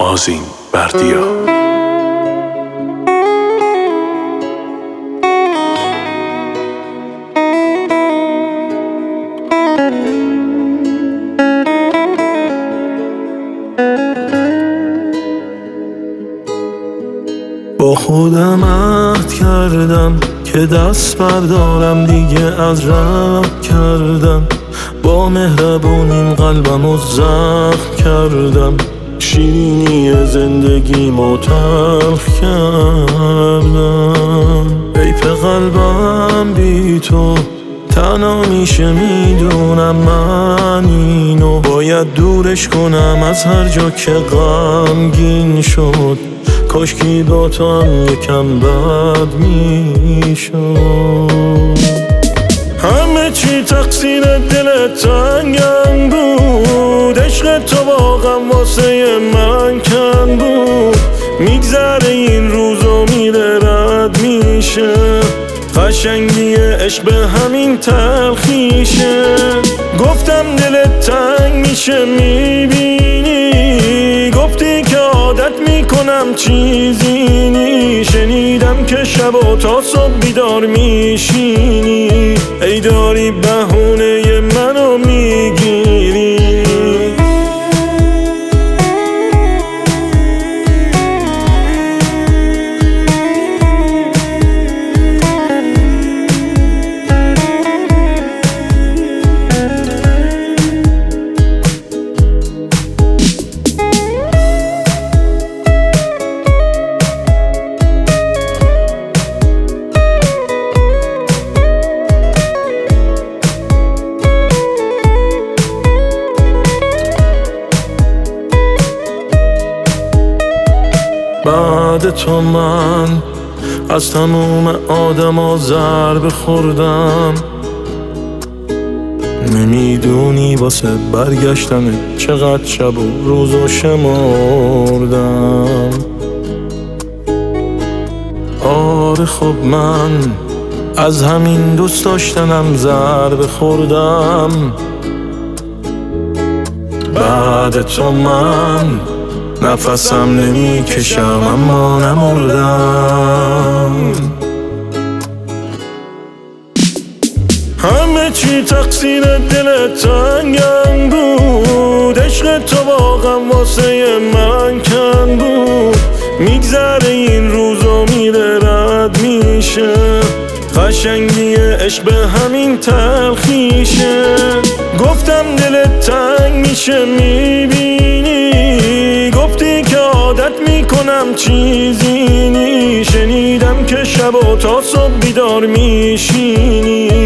آذین بردیا. با خودم عهد کردم که دست بردارم دیگه از رد کردم، با مهربونیم قلبمو زخم کردم، شیرینی زندگیمو تلخ کردم. حیف قلبم بی تو تنها میشه، میدونم من اینو باید دورش کنم از هر جا که غمگین شد. کاشکی با تو هم یکم بد میشد. همه چی تقصیر دلت تنگم بود، عشق تو واقعا واسه من کن بود. میگذره این روزو میره رد میشه، قشنگی عشق به همین تلخیشه. گفتم دلت تنگ میشه میبینی، گفتی که عادت میکنم چیزی نی. شنیدم که شب و تا صبح بیدار میشینی، ای داری بهونه منو میگیری. بعد تو من از تموم آدما ضربه خوردم، نمیدونی واسه برگشتن چقدر شب و روزو شمردم. آره خب من از همین دوست داشتنم ضربه خوردم. بعد تو من نفسم نمیکشم اما نمردم. همه چی تقصیر دلت تنگم بود، عشق تو واقعا واسه من کن بود. میگذره این روزو میره رد میشه، قشنگی عشق به همین تلخیشه. گفتم دلت تنگ میشه میبینی، گفتی که عادت میکنم چیزی نی. شنیدم که شب و تا صبح بیدار میشینی،